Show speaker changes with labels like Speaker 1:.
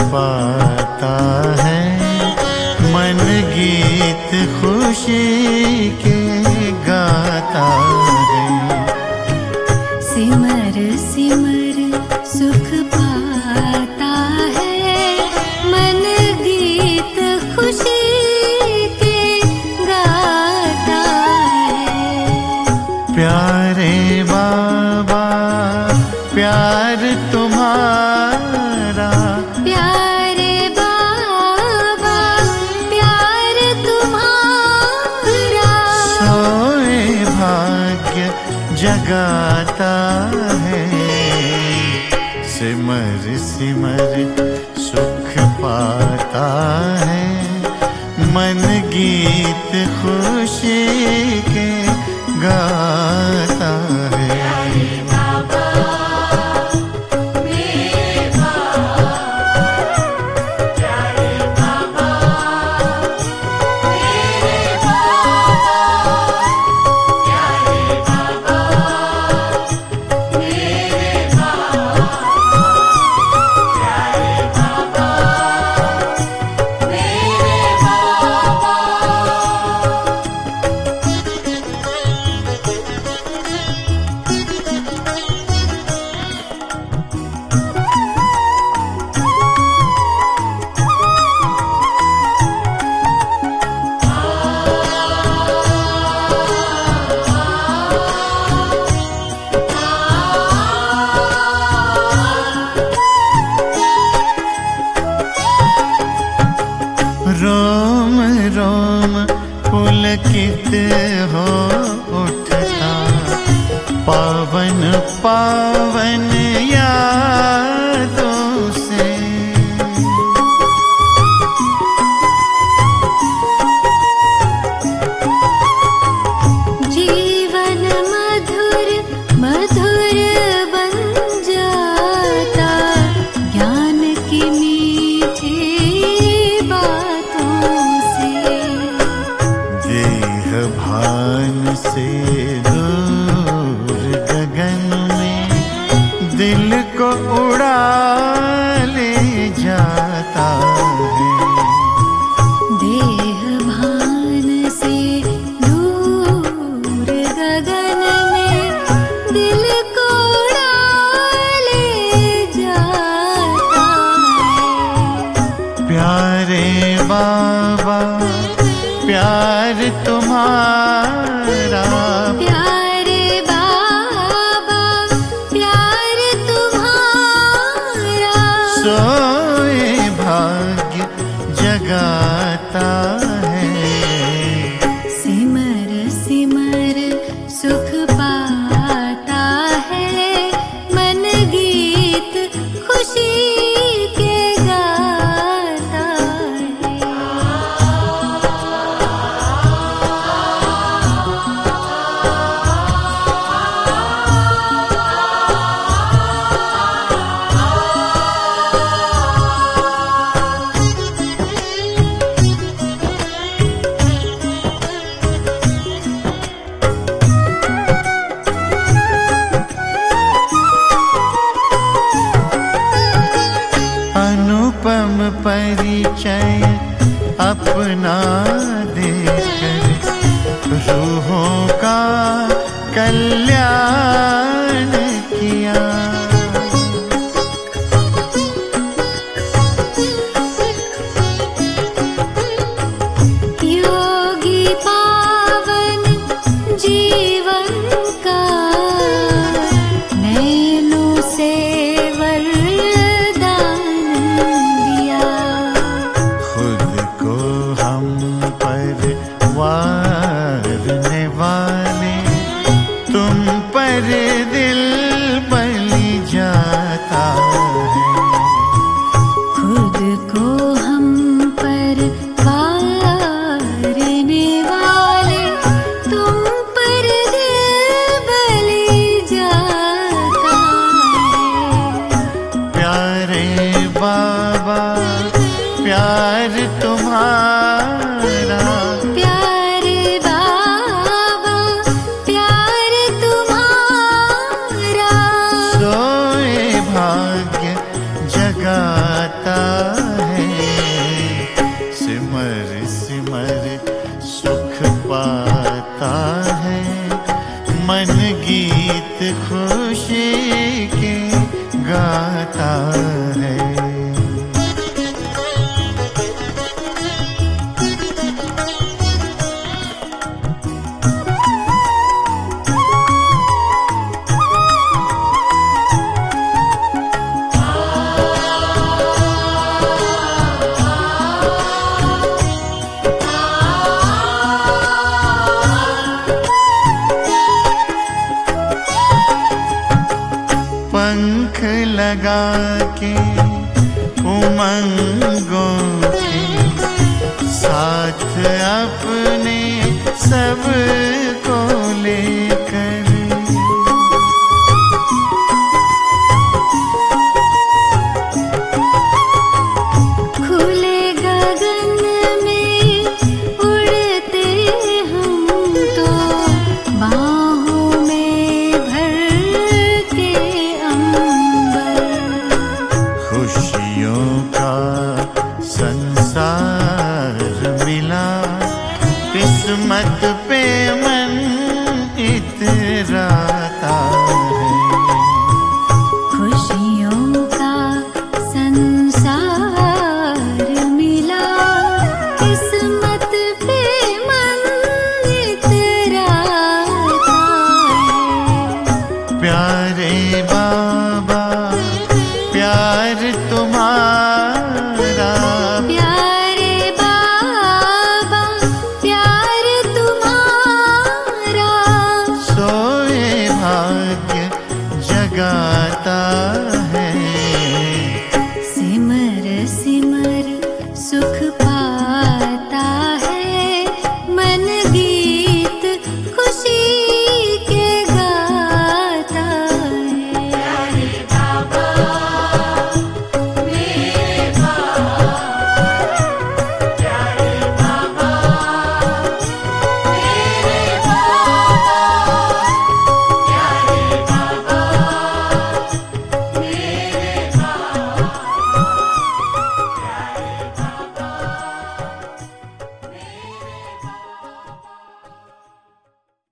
Speaker 1: पाता है, मन गीत खुशी के गाता है।
Speaker 2: सिमर सिमर सुख पाता है, मन गीत खुशी के गाता है।
Speaker 1: प्यारे बाबा प्यार तुम्हारा,
Speaker 2: प्यारे बाबा प्यार तुम्हारा,
Speaker 1: सोए भाग्य जगाता है। सिमर सिमर सुख पाता है, मन गीत खुशी के गाता है। रोम रोम पुलकित हो उठता, पावन पावन यादों से।
Speaker 2: जीवन मधुर मधुर बन जाता, ज्ञान की मीठी
Speaker 1: भान से दूर गगन में दिल को उड़ा ले जाता है।
Speaker 2: देह भान से दूर गगन में दिल को उड़ा ले जाता है।
Speaker 1: प्यारे बाबा प्यार तुम्हारा,
Speaker 2: प्यारे बाबा प्यार तुम्हारा,
Speaker 1: सोए भाग्य जगाता है।
Speaker 2: सिमर सिमर सुख पाता है, मन गीत खुशी के गाता है।
Speaker 1: अनुपम परिचय अपना देकर, रूहों का कल्याण किया।
Speaker 2: योगी पावन जीवन का नैनों से वरदान दिया।
Speaker 1: खुद को हम पर वारने वाले तुम पर दिल के उमंगों के साथ अपने सब को लेकर
Speaker 2: खुले गगन में उड़ते हम तो बाहों में भर के अंबर।
Speaker 1: खुशियों का संसार मिला, किस्मत पे मन इतराता है।
Speaker 2: खुशियों का संसार मिला, किस्मत पे मन इतराता है।
Speaker 1: प्यारे बाबा प्यार तुम्हारा,
Speaker 2: प्यारे बाबा प्यार तुम्हारा,
Speaker 1: सोए भाग्य जगाता है।
Speaker 2: सिमर सिमर सुख